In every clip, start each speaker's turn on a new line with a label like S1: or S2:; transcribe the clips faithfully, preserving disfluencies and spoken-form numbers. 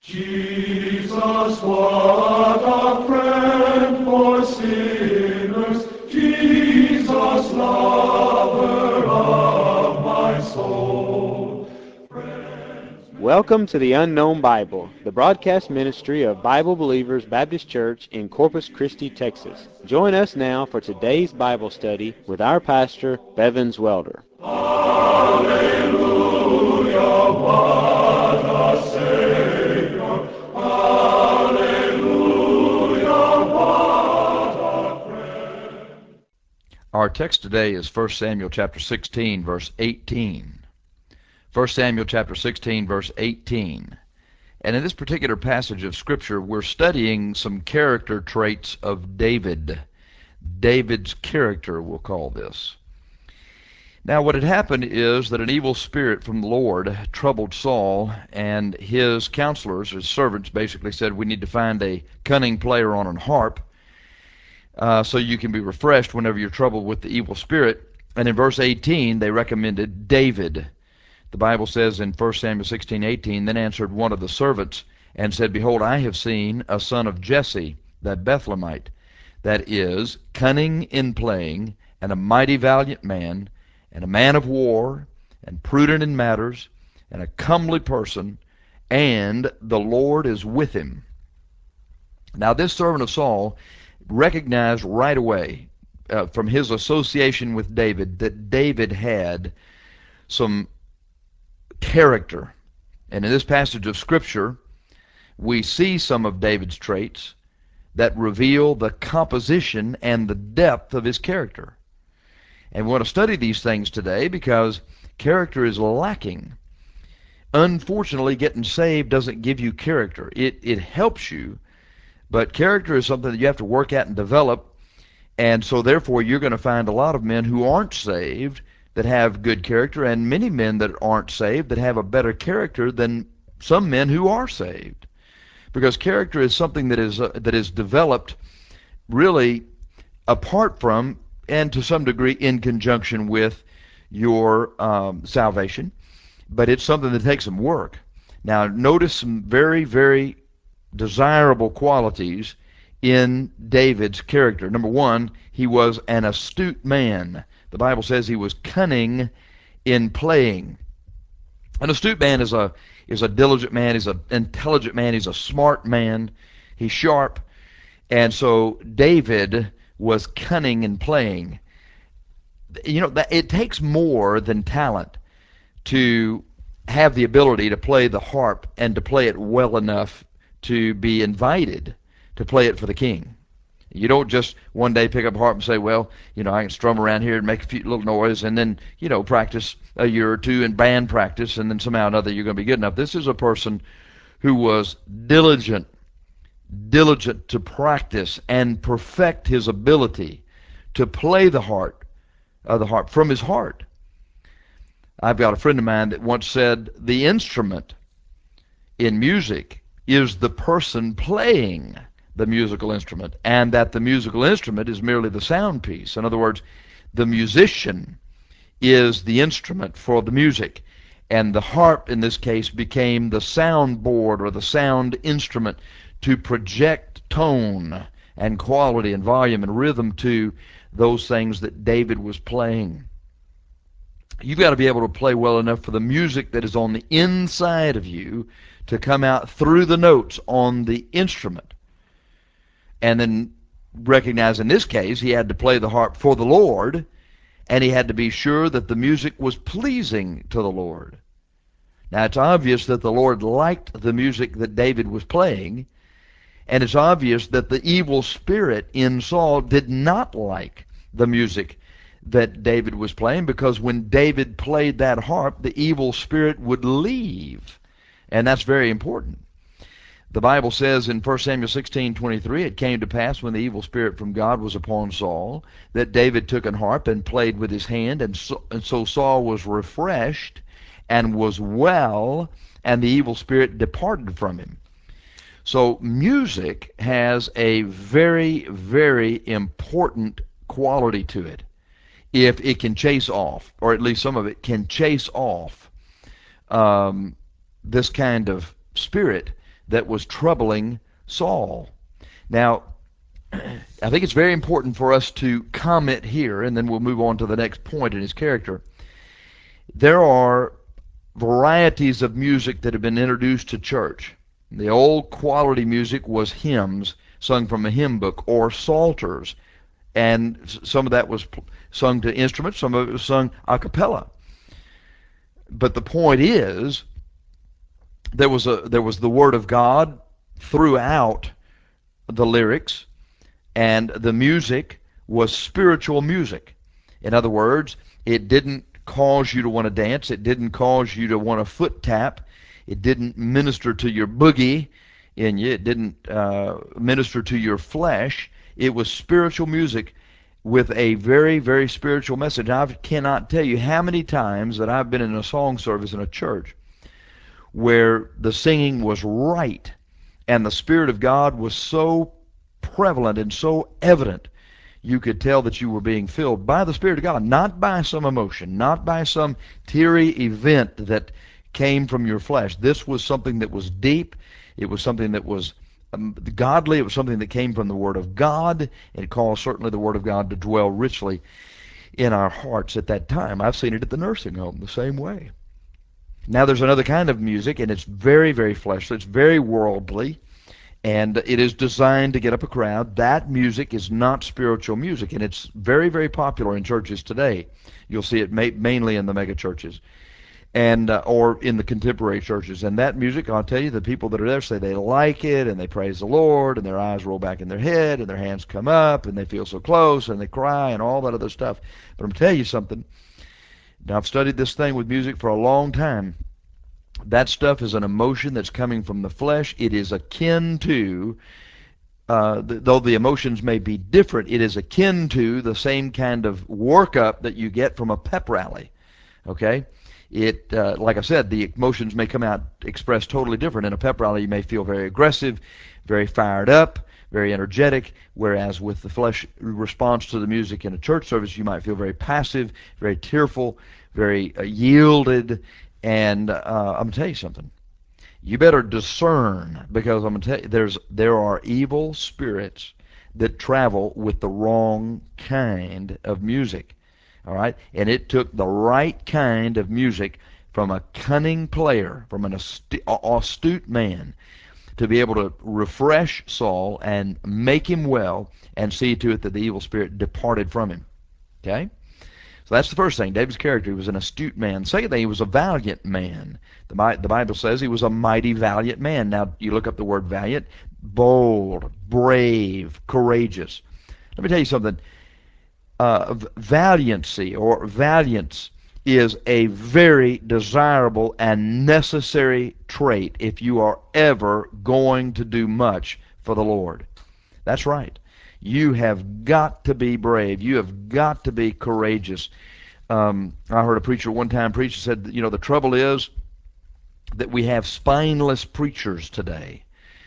S1: Jesus, what a friend for sinners, Jesus, lover of my soul.
S2: Welcome to the Unknown Bible, the broadcast ministry of Bible Believers Baptist Church in Corpus Christi, Texas. Join us now for today's Bible study with our pastor, Bevins Welder.
S1: Hallelujah, what a Savior. Hallelujah, what a friend.
S3: Our text today is First Samuel chapter sixteen, verse eighteen. First Samuel chapter sixteen, verse eighteen. And in this particular passage of Scripture, we're studying some character traits of David. David's character, we'll call this. Now, what had happened is that an evil spirit from the Lord troubled Saul, and his counselors, his servants, basically said, we need to find a cunning player on an harp uh, so you can be refreshed whenever you're troubled with the evil spirit. And in verse eighteen, they recommended David. The Bible says in First Samuel sixteen eighteen, then answered one of the servants and said, behold, I have seen a son of Jesse, that Bethlehemite, that is cunning in playing, and a mighty valiant man, and a man of war, and prudent in matters, and a comely person, and the Lord is with him. Now this servant of Saul recognized right away uh, from his association with David that David had some character. And in this passage of Scripture, we see some of David's traits that reveal the composition and the depth of his character. And we want to study these things today because character is lacking. Unfortunately, getting saved doesn't give you character. It, it helps you, but character is something that you have to work at and develop. And so therefore, you're going to find a lot of men who aren't saved that have good character, and many men that aren't saved that have a better character than some men who are saved. Because character is something that is uh, that is developed really apart from, and to some degree in conjunction with, your um, salvation, but it's something that takes some work. Now notice some very, very desirable qualities in David's character. Number one, he was an astute man. The Bible says he was cunning in playing. An astute man is a is a diligent man, he's an intelligent man, he's a smart man, he's sharp. And so David was cunning in playing. You know, that it takes more than talent to have the ability to play the harp and to play it well enough to be invited to play it for the king. You don't just one day pick up a harp and say, well, you know, I can strum around here and make a few little noise and then, you know, practice a year or two in band practice and then somehow or another you're going to be good enough. This is a person who was diligent, diligent to practice and perfect his ability to play the harp, uh, the harp from his heart. I've got a friend of mine that once said the instrument in music is the person playing the musical instrument, and that the musical instrument is merely the sound piece. In other words, the musician is the instrument for the music, and the harp in this case became the sound board or the sound instrument to project tone and quality and volume and rhythm to those things that David was playing. You've got to be able to play well enough for the music that is on the inside of you to come out through the notes on the instrument. And then recognize in this case he had to play the harp for the Lord, and he had to be sure that the music was pleasing to the Lord. Now it's obvious that the Lord liked the music that David was playing, and it's obvious that the evil spirit in Saul did not like the music that David was playing, because when David played that harp, the evil spirit would leave. And that's very important. The Bible says in First Samuel sixteen twenty-three, it came to pass when the evil spirit from God was upon Saul, that David took an harp and played with his hand, and so, and so Saul was refreshed and was well, and the evil spirit departed from him. So music has a very, very important quality to it. If it can chase off, or at least some of it can chase off um, this kind of spirit, that was troubling Saul. Now, I think it's very important for us to comment here, and then we'll move on to the next point in his character. There are varieties of music that have been introduced to church. The old quality music was hymns sung from a hymn book or psalters, and some of that was sung to instruments, some of it was sung a cappella. But the point is, there was a there was the Word of God throughout the lyrics, and the music was spiritual music. In other words, it didn't cause you to want to dance. It didn't cause you to want to foot tap. It didn't minister to your boogie in you. It didn't uh, minister to your flesh. It was spiritual music with a very, very spiritual message. I cannot tell you how many times that I've been in a song service in a church where the singing was right and the Spirit of God was so prevalent and so evident, you could tell that you were being filled by the Spirit of God, not by some emotion, not by some teary event that came from your flesh. This was something that was deep. It was something that was um, godly. It was something that came from the Word of God. And it caused certainly the Word of God to dwell richly in our hearts at that time. I've seen it at the nursing home the same way. Now there's another kind of music, and it's very, very fleshly. It's very worldly, and it is designed to get up a crowd. That music is not spiritual music, and it's very, very popular in churches today. You'll see it ma- mainly in the mega churches, and uh, or in the contemporary churches. And that music, I'll tell you, the people that are there say they like it, and they praise the Lord, and their eyes roll back in their head, and their hands come up, and they feel so close, and they cry, and all that other stuff. But I'm telling you something. Now, I've studied this thing with music for a long time. That stuff is an emotion that's coming from the flesh. It is akin to, uh, th- though the emotions may be different, it is akin to the same kind of workup that you get from a pep rally. Okay? It, uh, like I said, the emotions may come out expressed totally different. In a pep rally, you may feel very aggressive, very fired up, very energetic, whereas with the flesh response to the music in a church service, you might feel very passive, very tearful, very uh, yielded. And uh, I'm going to tell you something. You better discern, because I'm going to tell you, there's, there are evil spirits that travel with the wrong kind of music. All right? And it took the right kind of music from a cunning player, from an astute, astute man, to be able to refresh Saul and make him well and see to it that the evil spirit departed from him. Okay? So that's the first thing. David's character, he was an astute man. Second thing, he was a valiant man. The, the Bible says he was a mighty valiant man. Now, you look up the word valiant, bold, brave, courageous. Let me tell you something. Uh, valiancy or valiance is a very desirable and necessary trait if you are ever going to do much for the Lord. That's right. You have got to be brave. You have got to be courageous. Um, I heard a preacher one time preach and said, you know, the trouble is that we have spineless preachers today.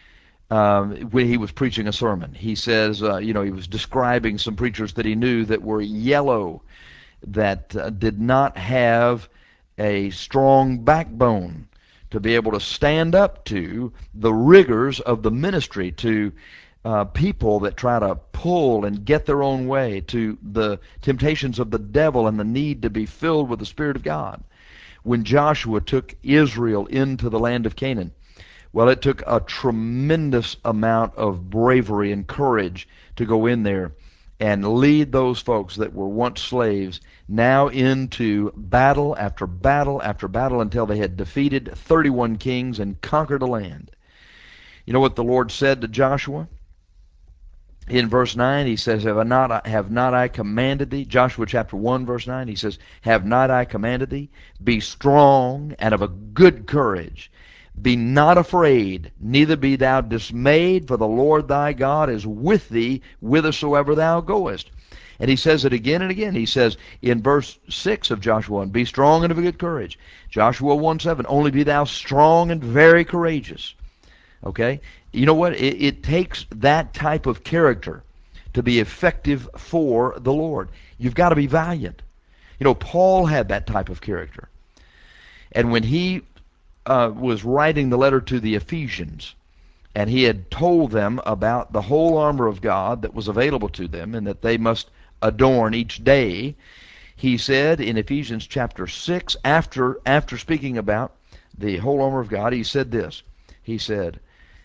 S3: Um, when he was preaching a sermon, he says, uh, you know, he was describing some preachers that he knew that were yellow, that uh, did not have a strong backbone to be able to stand up to the rigors of the ministry, to uh, people that try to pull and get their own way, to the temptations of the devil and the need to be filled with the Spirit of God. When Joshua took Israel into the land of Canaan, well, it took a tremendous amount of bravery and courage to go in there and lead those folks that were once slaves now into battle after battle after battle until they had defeated thirty-one kings and conquered a land. You know what the Lord said to Joshua? In verse nine, he says, have, I not, have not I commanded thee? Joshua chapter one, verse nine, he says, have not I commanded thee? Be strong and of a good courage. Be not afraid, neither be thou dismayed, for the Lord thy God is with thee whithersoever thou goest. And he says it again and again. He says in verse six of Joshua one, be strong and of a good courage. Joshua one seven, only be thou strong and very courageous. Okay? You know what? It, it takes that type of character to be effective for the Lord. You've got to be valiant. You know, Paul had that type of character. And when he uh, was writing the letter to the Ephesians, and he had told them about the whole armor of God that was available to them and that they must adorn each day. He said in Ephesians chapter six, after, after speaking about the whole armor of God, he said this. He said,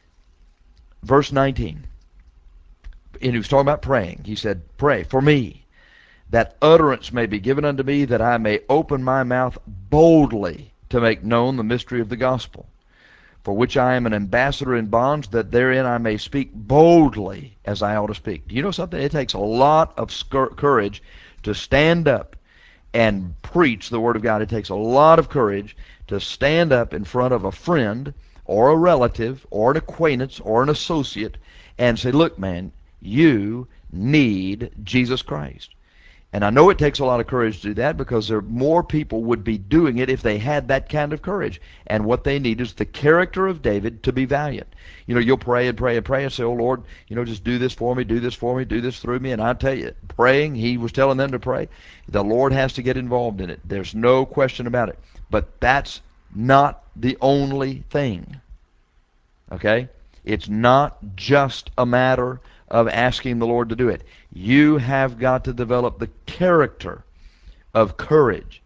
S3: verse nineteen, and he was talking about praying. He said, pray for me, that utterance may be given unto me, that I may open my mouth boldly to make known the mystery of the gospel, for which I am an ambassador in bonds, that therein I may speak boldly as I ought to speak. Do you know something? It takes a lot of courage to stand up and preach the Word of God. It takes a lot of courage to stand up in front of a friend or a relative or an acquaintance or an associate and say, look, man, you need Jesus Christ. And I know it takes a lot of courage to do that, because there more people would be doing it if they had that kind of courage. And what they need is the character of David to be valiant. You know, you'll pray and pray and pray and say, oh Lord, you know, just do this for me, do this for me, do this through me. And I tell you, praying, he was telling them to pray, the Lord has to get involved in it. There's no question about it. But that's not the only thing. Okay? It's not just a matter of asking the Lord to do it. You have got to develop the character of courage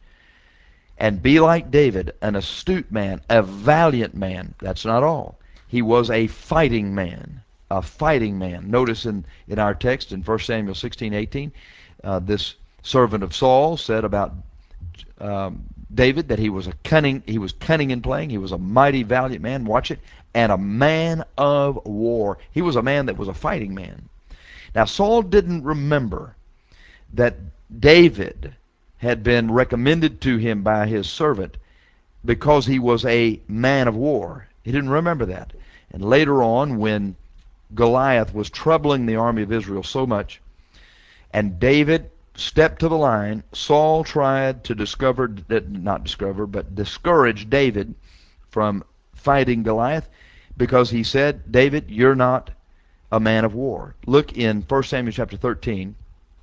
S3: and be like David, an astute man, a valiant man. That's not all. He was a fighting man, a fighting man. Notice in, in our text in First Samuel sixteen eighteen, uh, this servant of Saul said about um, David that he was a cunning, he was cunning in playing, he was a mighty valiant man, watch it, and a man of war. He was a man that was a fighting man. Now Saul didn't remember that David had been recommended to him by his servant because he was a man of war. He didn't remember that. And later on, when Goliath was troubling the army of Israel so much, and David stepped to the line, Saul tried to discover, not discover, but discourage David from fighting Goliath, because he said, David, you're not a man of war. Look in First Samuel chapter thirteen,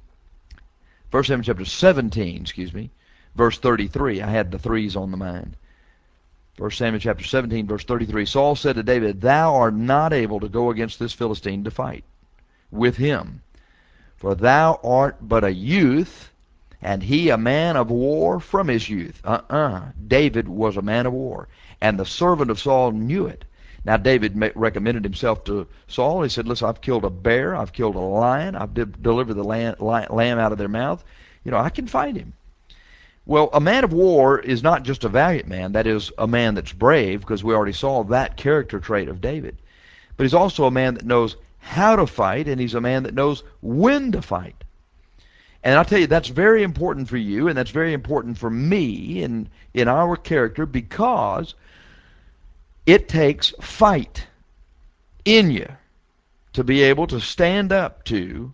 S3: First Samuel chapter seventeen, excuse me, verse thirty-three. I had the threes on the mind. First Samuel chapter seventeen, verse thirty-three. Saul said to David, thou art not able to go against this Philistine to fight with him, for thou art but a youth, and he a man of war from his youth. Uh-uh. David was a man of war, and the servant of Saul knew it. Now David recommended himself to Saul. He said, listen, I've killed a bear, I've killed a lion, I've de delivered the lamb, lamb out of their mouth. You know, I can fight him. Well, a man of war is not just a valiant man. That is a man that's brave, because we already saw that character trait of David. But he's also a man that knows how to fight, and he's a man that knows when to fight. And I'll tell you, that's very important for you, and that's very important for me in, in our character, because it takes fight in you to be able to stand up to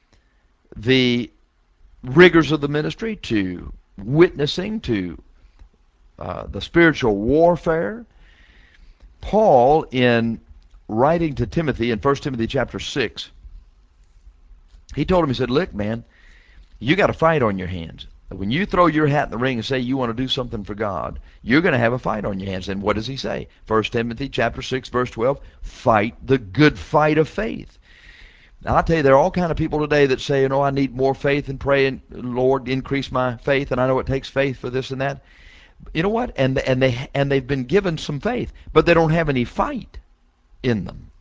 S3: the rigors of the ministry, to witnessing, to uh, the spiritual warfare. Paul, in writing to Timothy in First Timothy chapter six, he told him, he said, look, man, you got a fight on your hands. When you throw your hat in the ring and say you want to do something for God, you're going to have a fight on your hands. And what does he say? First Timothy chapter six, verse twelve, fight the good fight of faith. Now, I'll tell you, there are all kind of people today that say, you know, I need more faith and pray, and Lord, increase my faith, and I know it takes faith for this and that. You know what? And, and, they, and they've been given some faith, but they don't have any fight in them.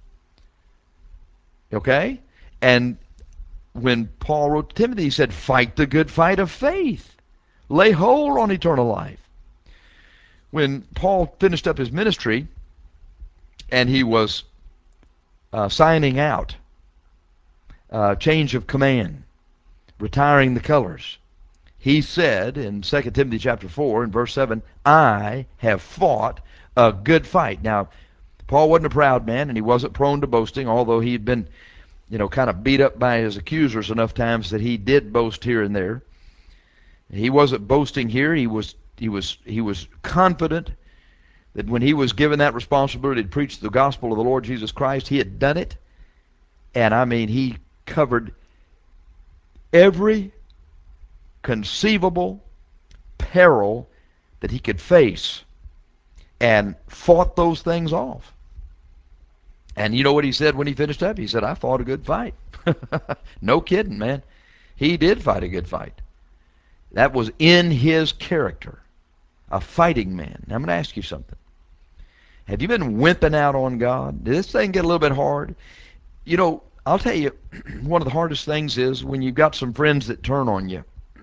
S3: Okay? And when Paul wrote to Timothy, he said, fight the good fight of faith. Lay hold on eternal life. When Paul finished up his ministry and he was uh, signing out, uh, change of command, retiring the colors, he said in Second Timothy chapter four and verse seven, I have fought a good fight. Now, Paul wasn't a proud man, and he wasn't prone to boasting, although he had been, you know, kind of beat up by his accusers enough times that he did boast here and there. He wasn't boasting here. He was he was he was confident that when he was given that responsibility to preach the gospel of the Lord Jesus Christ, he had done it. And I mean, he covered every conceivable peril that he could face and fought those things off. And you know what he said when he finished up? He said, I fought a good fight. No kidding, man. He did fight a good fight. That was in his character, a fighting man. Now I'm going to ask you something. Have you been wimping out on God? Did this thing get a little bit hard? You know, I'll tell you, one of the hardest things is when you've got some friends that turn on you.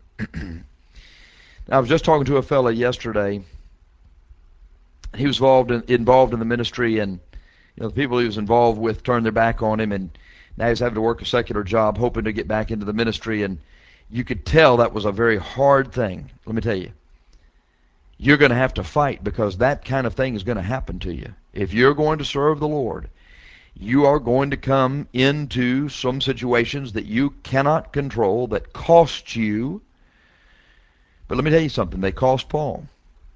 S3: I was just talking to a fella yesterday. He was involved in, involved in the ministry, and you know the people he was involved with turned their back on him, and now he's having to work a secular job, hoping to get back into the ministry. And you could tell that was a very hard thing. Let me tell you, you're going to have to fight, because that kind of thing is going to happen to you. If you're going to serve the Lord, you are going to come into some situations that you cannot control, that cost you. But let me tell you something, they cost Paul.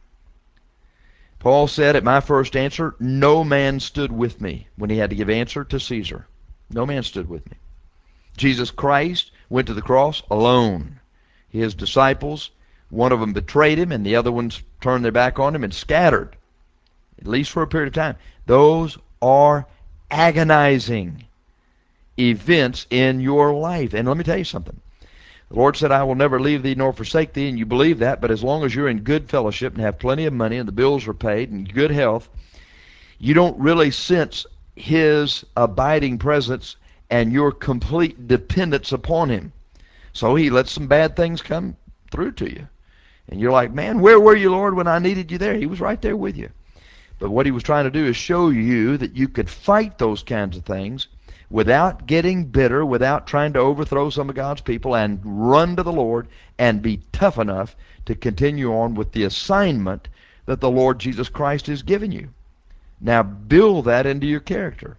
S3: Paul said, at my first answer, no man stood with me when he had to give answer to Caesar. No man stood with me. Jesus Christ went to the cross alone. His disciples, one of them betrayed him, and the other ones turned their back on him and scattered, at least for a period of time. Those are agonizing events in your life. And let me tell you something. The Lord said, I will never leave thee nor forsake thee, and you believe that, but as long as you're in good fellowship and have plenty of money and the bills are paid and good health, you don't really sense his abiding presence and your complete dependence upon him. So he lets some bad things come through to you. And you're like, man, where were you, Lord, when I needed you there? He was right there with you. But what he was trying to do is show you that you could fight those kinds of things without getting bitter, without trying to overthrow some of God's people, and run to the Lord and be tough enough to continue on with the assignment that the Lord Jesus Christ has given you. Now build that into your character.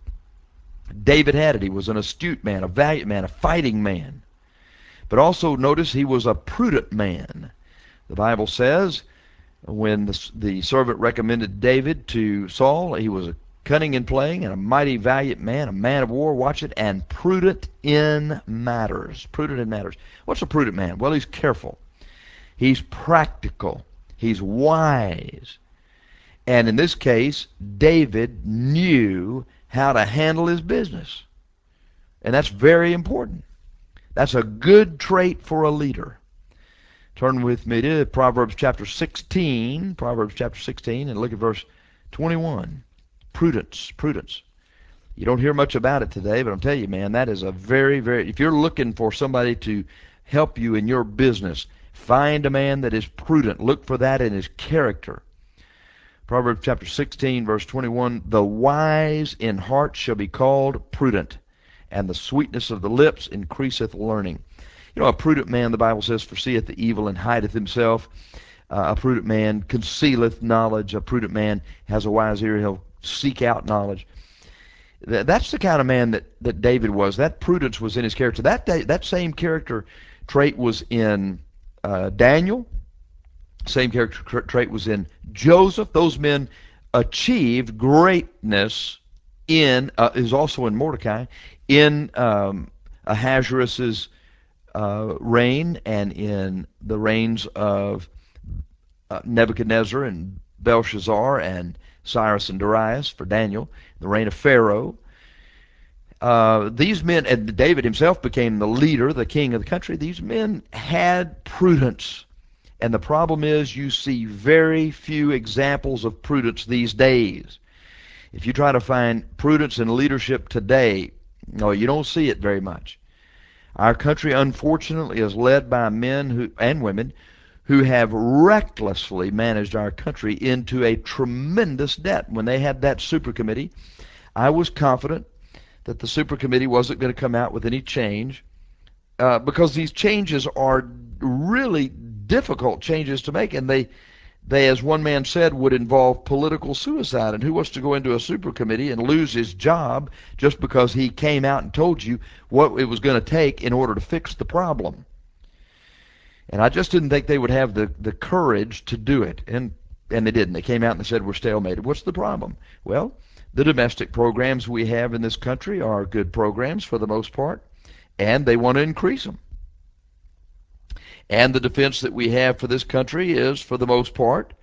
S3: David had it. He was an astute man, a valiant man, a fighting man. But also notice he was a prudent man. The Bible says when the, the servant recommended David to Saul, he was a cunning in playing and a mighty valiant man, a man of war, watch it, and prudent in matters. Prudent in matters. What's a prudent man? Well, he's careful. He's practical. He's wise. And in this case, David knew how to handle his business. And that's very important. That's a good trait for a leader. Turn with me to Proverbs chapter sixteen, Proverbs chapter sixteen, and look at verse twenty-one. Prudence, prudence. You don't hear much about it today, but I'm telling you, man, that is a very, very, if you're looking for somebody to help you in your business, find a man that is prudent. Look for that in his character. Proverbs chapter sixteen, verse twenty-one, the wise in heart shall be called prudent, and the sweetness of the lips increaseth learning. You know, a prudent man, the Bible says, foreseeth the evil and hideth himself. Uh, a prudent man concealeth knowledge. A prudent man has a wise ear. He'll seek out knowledge. Th- that's the kind of man that, that David was. That prudence was in his character. That, that same character trait was in uh, Daniel. Same character trait was in Joseph. Those men achieved greatness in, uh, is also in Mordecai, in um, Ahasuerus' uh, reign and in the reigns of uh, Nebuchadnezzar and Belshazzar and Cyrus and Darius for Daniel, the reign of Pharaoh. Uh, these men, and David himself became the leader, the king of the country. These men had prudence. And the problem is you see very few examples of prudence these days. If you try to find prudence in leadership today, no, you don't see it very much. Our country, unfortunately, is led by men who, and women who have recklessly managed our country into a tremendous debt. When they had that super committee, I was confident that the super committee wasn't going to come out with any change uh, because these changes are really difficult changes to make, and they they, as one man said, would involve political suicide. And who wants to go into a super committee and lose his job just because he came out and told you what it was going to take in order to fix the problem? And I just didn't think they would have the, the courage to do it. And, and they didn't. They came out and they said, we're stalemated. What's the problem? Well, the domestic programs we have in this country are good programs for the most part, and they want to increase them. And the defense that we have for this country is, for the most part,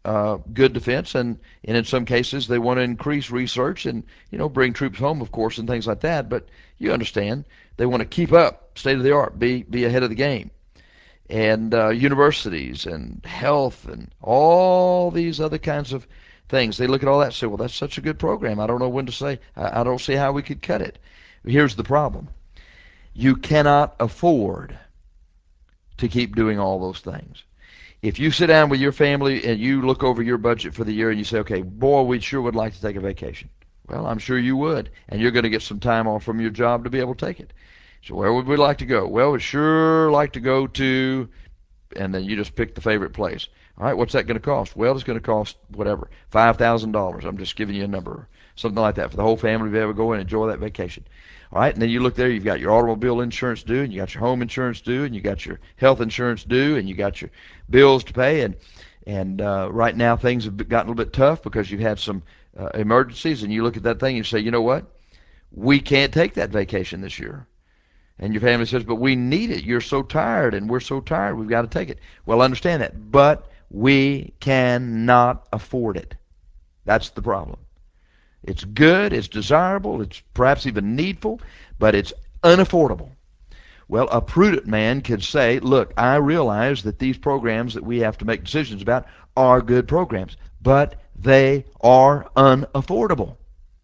S3: uh, good defense, and, and in some cases they want to increase research and, you know, bring troops home, of course, and things like that. But you understand, they want to keep up, state of the art, be be ahead of the game. And uh, universities and health and all these other kinds of things, they look at all that and say, well, that's such a good program. I don't know when to say. I, I don't see how we could cut it. Here's the problem: you cannot afford to keep doing all those things. If you sit down with your family and you look over your budget for the year and you say, okay, boy, we sure would like to take a vacation. Well, I'm sure you would, and you're going to get some time off from your job to be able to take it. So where would we like to go? Well, we'd sure like to go to, and then you just pick the favorite place. All right, what's that going to cost? Well, it's going to cost whatever, five thousand dollars. I'm just giving you a number, something like that, for the whole family to be able to go and enjoy that vacation. All right, and then you look there, you've got your automobile insurance due, and you got your home insurance due, and you got your health insurance due, and you got your bills to pay, and and uh, right now things have gotten a little bit tough because you've had some uh, emergencies, and you look at that thing and you say, you know what? We can't take that vacation this year. And your family says, but we need it. You're so tired, and we're so tired, we've got to take it. Well, understand that, but we cannot afford it. That's the problem. It's good, it's desirable, it's perhaps even needful, but it's unaffordable. Well, a prudent man could say, look, I realize that these programs that we have to make decisions about are good programs, but they are unaffordable.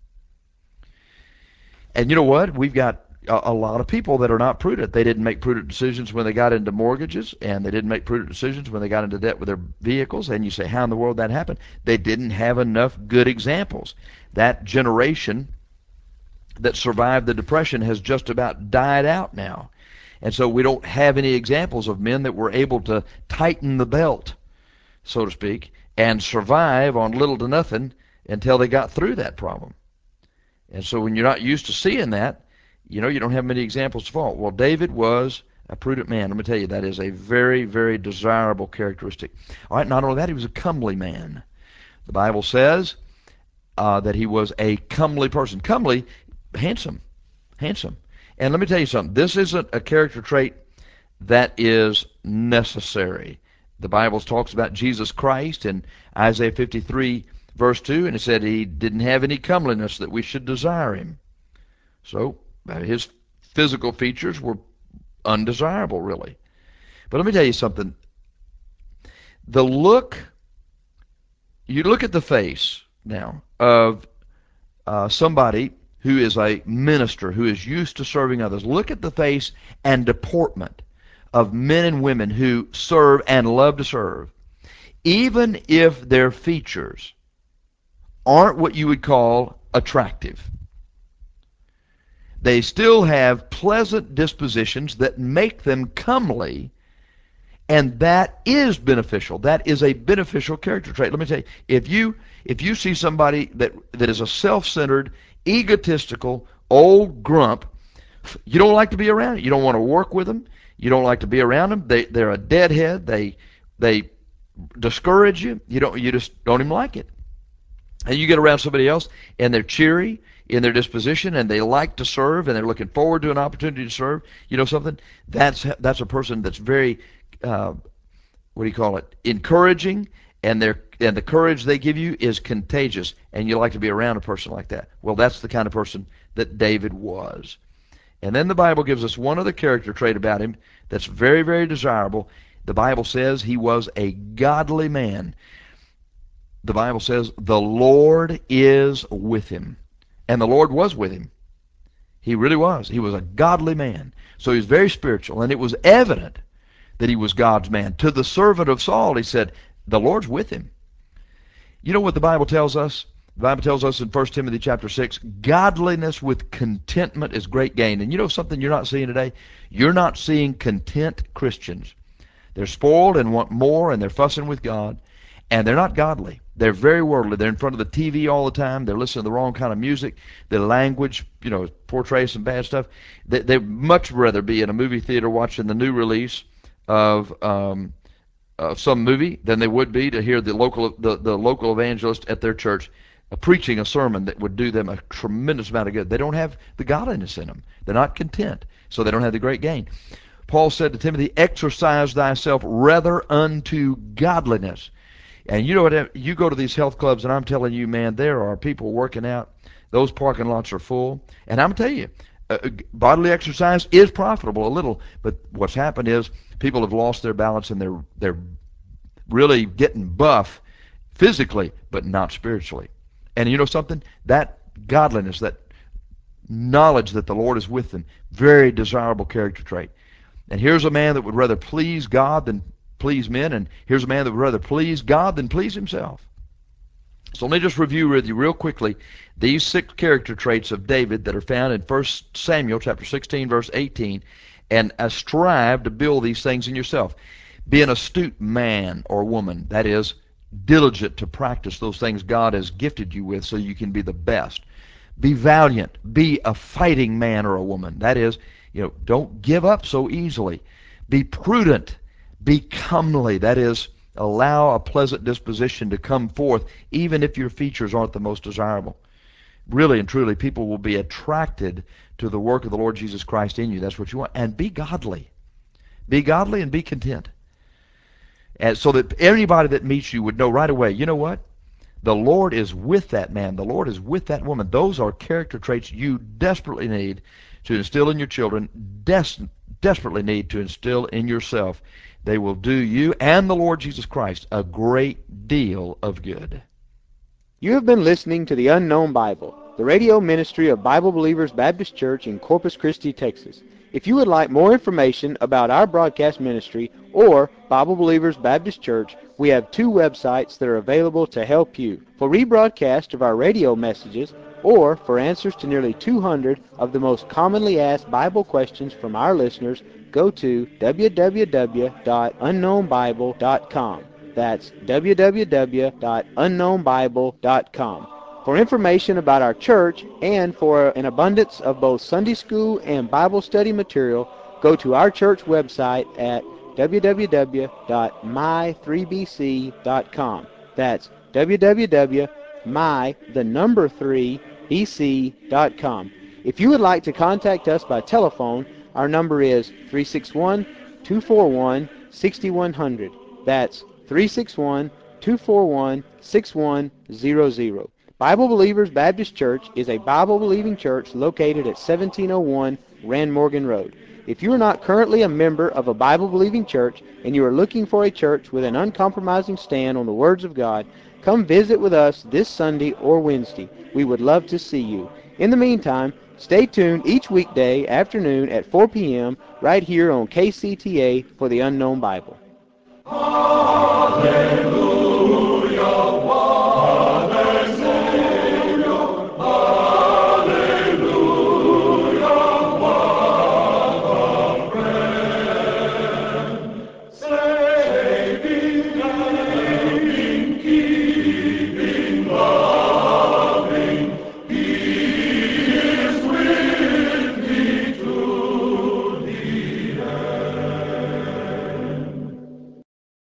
S3: And you know what? We've got a, a lot of people that are not prudent. They didn't make prudent decisions when they got into mortgages, and they didn't make prudent decisions when they got into debt with their vehicles. And you say, how in the world that happened? They didn't have enough good examples. That generation that survived the Depression has just about died out now. And so we don't have any examples of men that were able to tighten the belt, so to speak, and survive on little to nothing until they got through that problem. And so when you're not used to seeing that, you know, you don't have many examples to follow. Well, David was a prudent man. Let me tell you, that is a very, very desirable characteristic. All right, not only that, he was a comely man. The Bible says uh, that he was a comely person. Comely, handsome, handsome. And let me tell you something. This isn't a character trait that is necessary. The Bible talks about Jesus Christ in Isaiah fifty-three, verse two, and it said he didn't have any comeliness that we should desire him. So his physical features were undesirable, really. But let me tell you something. The look, you look at the face now of uh, somebody who is a minister, who is used to serving others. Look at the face and deportment of men and women who serve and love to serve. Even if their features aren't what you would call attractive, they still have pleasant dispositions that make them comely, and that is beneficial. That is a beneficial character trait. Let me tell you, if you if you see somebody that that is a self-centered, egotistical, old grump, you don't like to be around it. You don't want to work with them. You don't like to be around them. They they're a deadhead. They they discourage you. You don't you just don't even like it. And you get around somebody else, and they're cheery in their disposition, and they like to serve, and they're looking forward to an opportunity to serve. You know something? That's that's a person that's very, uh, what do you call it? Encouraging, and their and the courage they give you is contagious, and you like to be around a person like that. Well, that's the kind of person that David was. And then the Bible gives us one other character trait about him that's very, very desirable. The Bible says he was a godly man. The Bible says the Lord is with him. And the Lord was with him. He really was. He was a godly man. So he was very spiritual, and it was evident that he was God's man. To the servant of Saul, he said, the Lord's with him. You know what the Bible tells us? The Bible tells us in First Timothy chapter six, godliness with contentment is great gain. And you know something you're not seeing today? You're not seeing content Christians. They're spoiled and want more, and they're fussing with God, and they're not godly. They're very worldly. They're in front of the T V all the time. They're listening to the wrong kind of music. Their language, you know, portrays some bad stuff. They, they'd much rather be in a movie theater watching the new release of um, of some movie than they would be to hear the local the, the local evangelist at their church uh, preaching a sermon that would do them a tremendous amount of good. They don't have the godliness in them. They're not content, so they don't have the great gain. Paul said to Timothy, exercise thyself rather unto godliness. And you know what? You go to these health clubs, and I'm telling you, man, there are people working out. Those parking lots are full. And I'm telling you, uh, bodily exercise is profitable a little, but what's happened is people have lost their balance and they're they're really getting buff physically, but not spiritually. And you know something? That godliness, that knowledge that the Lord is with them, very desirable character trait. And here's a man that would rather please God than please men, and here's a man that would rather please God than please himself. So let me just review with you real quickly these six character traits of David that are found in First Samuel chapter sixteen, verse eighteen, and uh, strive to build these things in yourself. Be an astute man or woman, that is, diligent to practice those things God has gifted you with so you can be the best. Be valiant. Be a fighting man or a woman. That is, you know, don't give up so easily. Be prudent. Be comely. That is, allow a pleasant disposition to come forth even if your features aren't the most desirable. Really and truly, people will be attracted to the work of the Lord Jesus Christ in you. That's what you want. And be godly. Be godly and be content. And so that anybody that meets you would know right away, you know what? The Lord is with that man. The Lord is with that woman. Those are character traits you desperately need to instill in your children, des- desperately need to instill in yourself. They will do you and the Lord Jesus Christ a great deal of good.
S2: You have been listening to the Unknown Bible, the radio ministry of Bible Believers Baptist Church in Corpus Christi, Texas. If you would like more information about our broadcast ministry or Bible Believers Baptist Church, we have two websites that are available to help you. For rebroadcast of our radio messages or for answers to nearly two hundred of the most commonly asked Bible questions from our listeners, go to w w w dot unknown bible dot com. That's w w w dot unknown bible dot com. For information about our church and for an abundance of both Sunday school and Bible study material, go to our church website at w w w dot my three b c dot com. That's w w w dot my the number three b c dot com. If you would like to contact us by telephone, our number is three six one, two four one, six one zero zero. That's three six one, two four one, six one zero zero. Bible Believers Baptist Church is a Bible-believing church located at seventeen oh one Rand Morgan Road. If you are not currently a member of a Bible-believing church and you are looking for a church with an uncompromising stand on the words of God, come visit with us this Sunday or Wednesday. We would love to see you. In the meantime, stay tuned each weekday afternoon at four p m right here on K C T A for the Unknown Bible.
S1: Hallelujah.